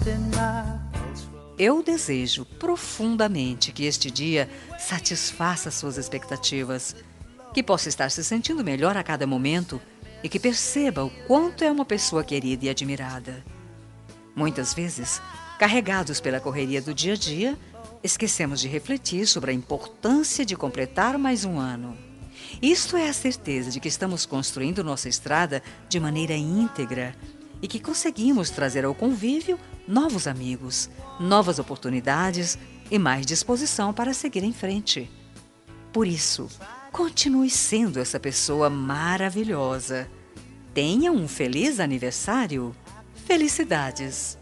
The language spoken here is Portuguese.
Eu desejo profundamente que este dia satisfaça suas expectativas, que possa estar se sentindo melhor a cada momento e que perceba o quanto é uma pessoa querida e admirada. Muitas vezes, carregados pela correria do dia a dia, esquecemos de refletir sobre a importância de completar mais um ano. Isto é a certeza de que estamos construindo nossa estrada de maneira íntegra e que conseguimos trazer ao convívio novos amigos, novas oportunidades e mais disposição para seguir em frente. Por isso, continue sendo essa pessoa maravilhosa. Tenha um feliz aniversário. Felicidades!